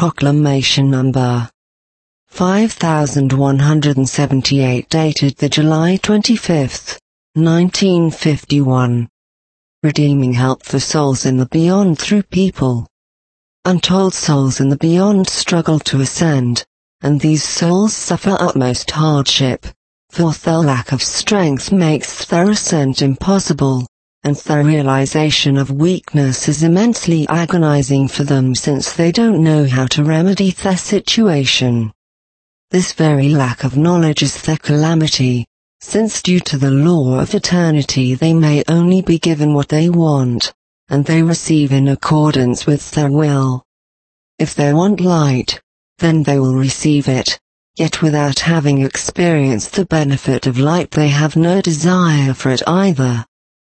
Proclamation Number 5178 dated the July 25, 1951. Redeeming help for souls in the beyond through people. Untold souls in the beyond struggle to ascend, and these souls suffer utmost hardship, for their lack of strength makes their ascent impossible, and their realization of weakness is immensely agonizing for them since they don't know how to remedy their situation. This very lack of knowledge is their calamity, since due to the law of eternity they may only be given what they want, and they receive in accordance with their will. If they want light, then they will receive it, yet without having experienced the benefit of light they have no desire for it either.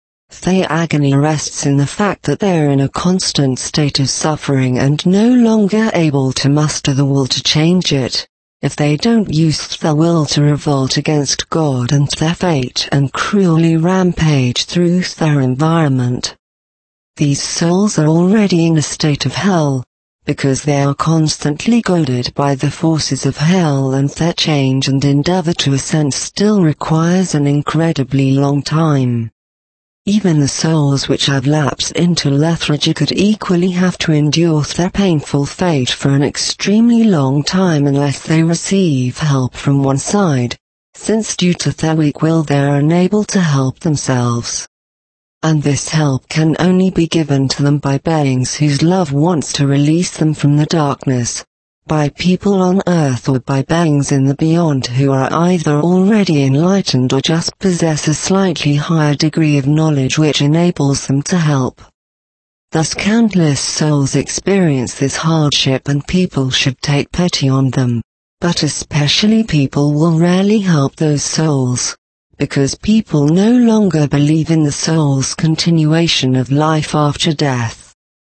Their agony rests in the fact that they are in a constant state of suffering and no longer able to muster the will to change it, if they don't use their will to revolt against God and their fate and cruelly rampage through their environment. These souls are already in a state of hell, because they are constantly goaded by the forces of hell, and their change and endeavor to ascend still requires an incredibly long time. Even the souls which have lapsed into lethargy could equally have to endure their painful fate for an extremely long time unless they receive help from one side, since due to their weak will they are unable to help themselves. And this help can only be given to them by beings whose love wants to release them from the darkness, by people on earth or by beings in the beyond who are either already enlightened or just possess a slightly higher degree of knowledge which enables them to help. Thus countless souls experience this hardship and people should take pity on them, but especially people will rarely help those souls, because people no longer believe in the soul's continuation of life after death.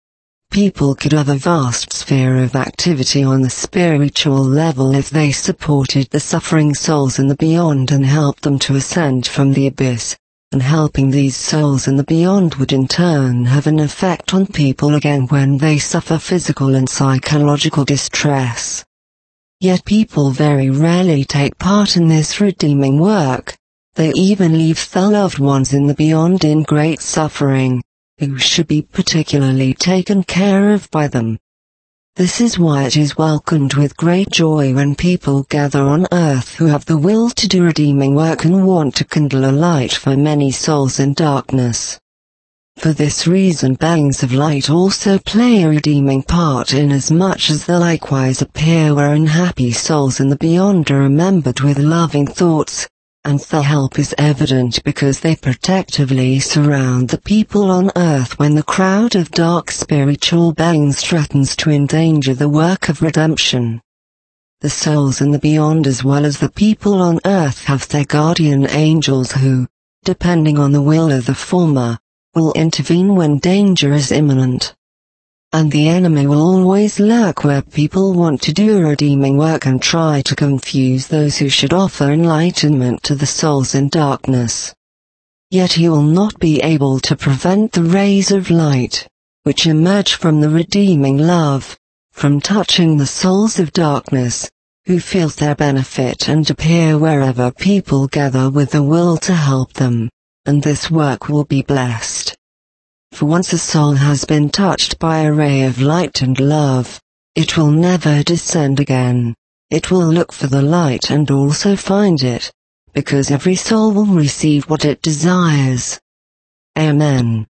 People could have a vast sphere of activity on the spiritual level if they supported the suffering souls in the beyond and helped them to ascend from the abyss, and helping these souls in the beyond would in turn have an effect on people again when they suffer physical and psychological distress. Yet people very rarely take part in this redeeming work. They even leave their loved ones in the beyond in great suffering, who should be particularly taken care of by them. This is why it is welcomed with great joy when people gather on earth who have the will to do redeeming work and want to kindle a light for many souls in darkness. For this reason beings of light also play a redeeming part inasmuch as they likewise appear where unhappy souls in the beyond are remembered with loving thoughts, and their help is evident because they protectively surround the people on earth when the crowd of dark spiritual beings threatens to endanger the work of redemption. The souls in the beyond as well as the people on earth have their guardian angels who, depending on the will of the former, will intervene when danger is imminent. And the enemy will always lurk where people want to do redeeming work and try to confuse those who should offer enlightenment to the souls in darkness. Yet he will not be able to prevent the rays of light, which emerge from the redeeming love, from touching the souls of darkness, who feel their benefit and appear wherever people gather with the will to help them, and this work will be blessed. For once a soul has been touched by a ray of light and love, it will never descend again. It will look for the light and also find it, because every soul will receive what it desires. Amen.